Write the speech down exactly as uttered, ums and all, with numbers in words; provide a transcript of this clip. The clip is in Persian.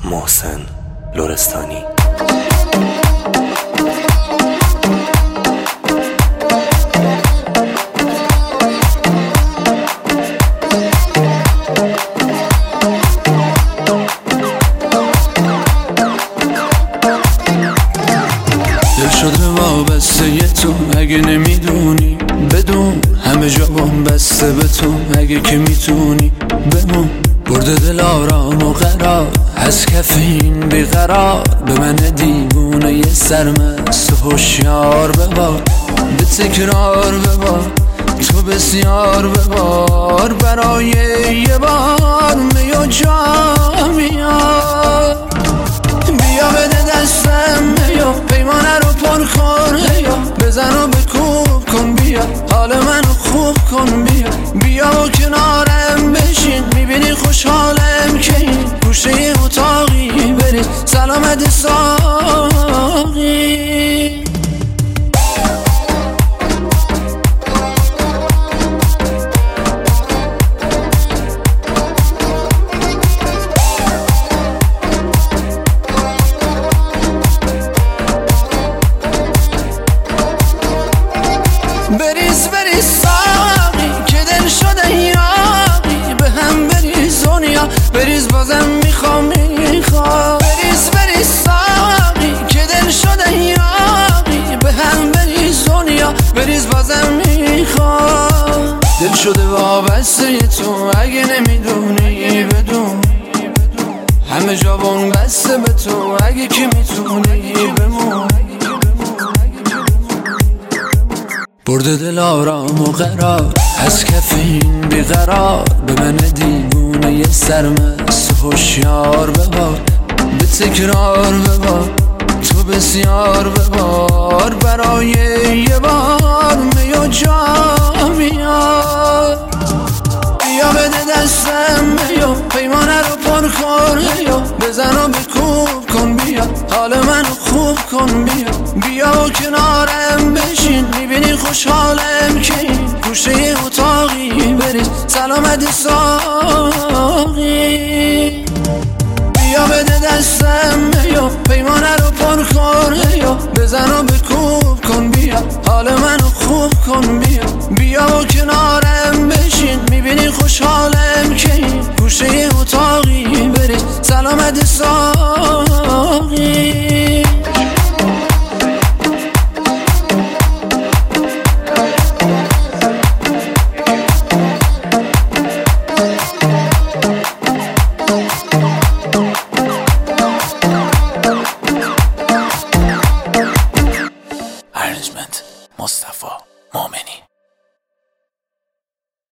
محسن لرستانی. دل شده وابسته ی تو اگه نمیدونی، بدون همه جا بام بسته به تو اگه که میتونی بمون. برده دل آرام و قرار از کف این بیقرار، به من دیوونه یه سرمست و هوشیار ببار، به تکرار ببار تو بسیار ببار، برای یه بار می و جا میار. بیا بده دستم بیا پیمانه رو پر کن، بیا بزن و بکوب کن، بیا حال منو خوب کن، بیا بیا و کنارم بشین، میبینی خوشحالم که این گوشه اتاقی برید سلامت ساقی. بریز بریز ساقی که دل شده یاقی، به هم بریز دنیا بریز بازم میخوام میخوام. بریز بریز ساقی که دل شده یاقی، به هم بریز دنیا بریز بازم میخوام. دل شده وابسته ی تو اگه نمیدونی، بدون همه جا بون بسته به تو اگه که میتونی بمون. برده دل آرام و قرار از کف این بیقرار، به من دیوونه یه سرمست و هوشیار ببار، به تکرار ببار تو بسیار ببار، برای یه بار می و جا میار. بیا بده دستم بیا پیمانه رو پر کن، بیا بزن و بکوب کن، بیا حال منو خوب کن، بیا بیا و کنارم بشین، میبینی خوشحالم که این گوشه اتاقی برید سلامت ساقی. بیا بده دستم بیا پیمانه رو پر کن، بیا بزن و بکوب کن، بیا حال منو خوب کن، بیا بیا و کنارم بشین، میبینی خوشحالم که این گوشه اتاقی برید سلامت ساقی. مصطفی مومنی.